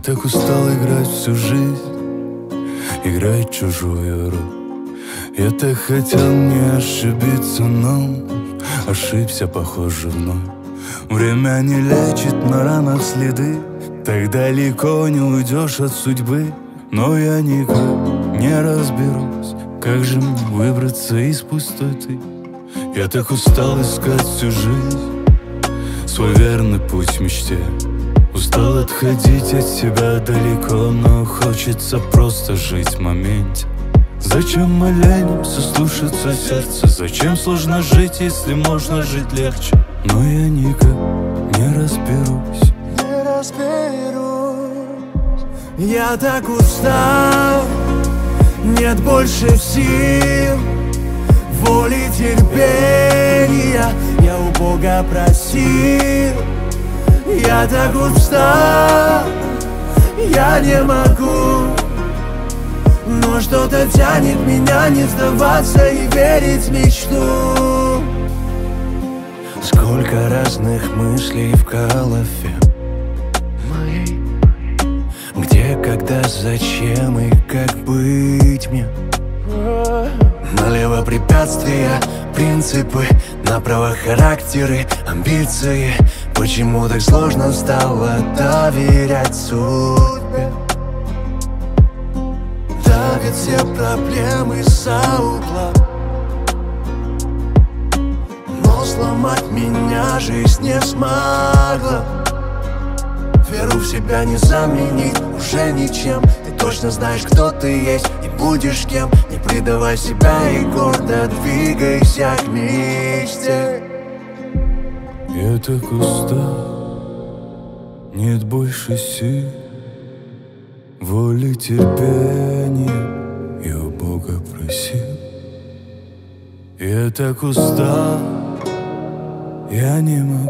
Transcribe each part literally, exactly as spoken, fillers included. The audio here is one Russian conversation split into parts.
так устал играть всю жизнь, играть чужую роль. Я так хотел не ошибиться, но ошибся, похоже, вновь. Время не лечит на ранах следы, так далеко не уйдешь от судьбы. Но я никак не разберусь, как же мне выбраться из пустоты. Я так устал искать всю жизнь свой верный путь в мечте. Устал отходить от себя далеко, но хочется просто жить в моменте. Зачем мы ленимся слушаться сердца? Зачем сложно жить, если можно жить легче? Но я никак не разберусь. Не разберусь. Я так устал, нет больше сил, воли, терпения я у Бога просил. Я так устал, я не могу, но что-то тянет меня не сдаваться и верить в мечту. Сколько разных мыслей в голове моей, где, когда, зачем и как быть мне. Налево препятствия, принципы, направо характеры, амбиции. Почему так сложно стало доверять судьбе? Давят все проблемы за угла, но сломать меня жизнь не смогла. Веру в себя не заменить уже ничем. Ты точно знаешь, кто ты есть и будешь кем. Не предавай себя и гордо двигайся к мечте. Я так устал, нет больше сил, воли, терпения я у Бога просил. Я так устал, я не могу,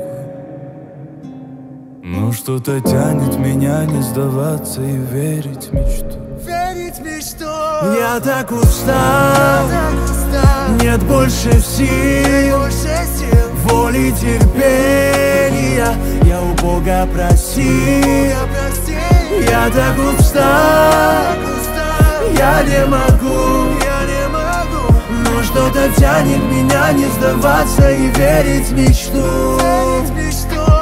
но что-то тянет меня не сдаваться и верить в мечту. Верить в мечту. Я так устал, нет больше сил, воли, терпения я у Бога просил. Я так устал, я не могу, но что-то тянет меня не сдаваться и верить в мечту.